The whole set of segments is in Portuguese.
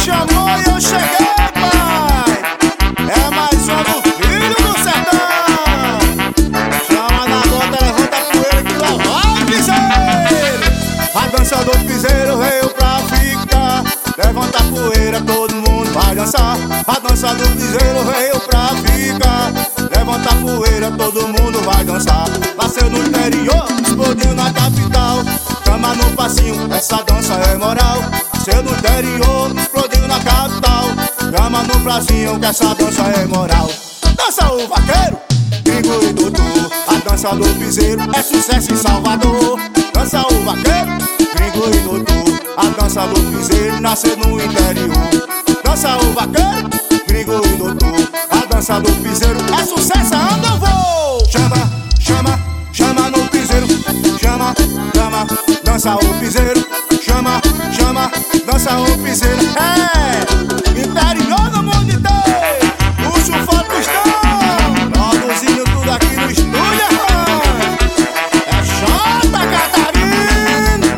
chamou e eu cheguei, pai. É mais uma do filho do sertão. Chama na bota, levanta a poeira que lá vai o piseiro. A dança do piseiro veio pra ficar. Levanta a poeira, todo mundo vai dançar. A dança do piseiro veio pra ficar. Levanta a poeira, todo mundo vai dançar. Nasceu no interior, explodiu na capital. Chama no passinho, essa dança é moral. Nasceu no interior, explodiu na capital. Chama no prazinho, que essa dança é moral. Dança o vaqueiro, gringo e doutor. A dança do piseiro é sucesso em Salvador. Dança o vaqueiro, gringo e doutor. A dança do piseiro nasceu no interior. Dança o vaqueiro, gringo e doutor. A dança do piseiro é sucesso aonde eu vou. Chama, chama, chama no piseiro. Chama, chama, dança o piseiro. Chama, chama, dança o piseiro. É, interior do mundo inteiro. Puxa o foto estão produzindo tudo aqui no estúdio. É J Catarina.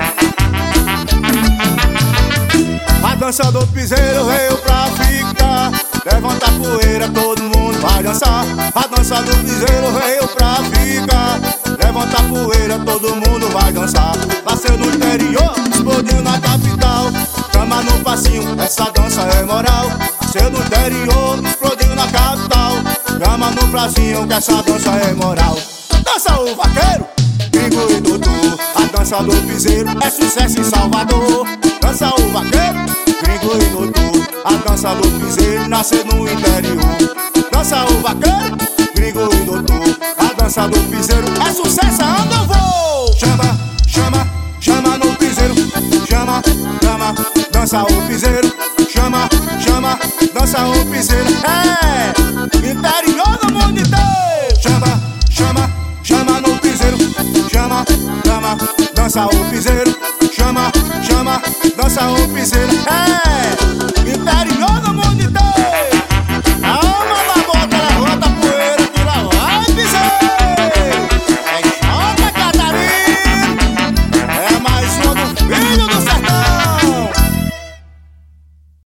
A dança do piseiro veio pra ficar. Levanta a poeira, todo mundo vai dançar. A dança do piseiro veio pra ficar. Levanta a poeira, todo mundo vai dançar. Nasceu no interior, explodiu na capital. Chama no passinho, essa dança é moral. Nasceu no interior, explodiu na capital. Chama no prazinho, que essa dança é moral. Dança o vaqueiro, gringo e doutor. A dança do piseiro é sucesso em Salvador. Dança o vaqueiro, gringo e doutor. A dança do piseiro nasceu no interior. Dança o vaqueiro, gringo e doutor. A dança do piseiro é sucesso aonde eu vou. Chama, chama, chama no piseiro. Chama, chama, dança o piseiro. Chama, chama, dança o piseiro. É, interior do mundo inteiro. Chama, chama, chama no piseiro. Chama, chama, dança o piseiro. Chama, chama, dança o piseiro. É,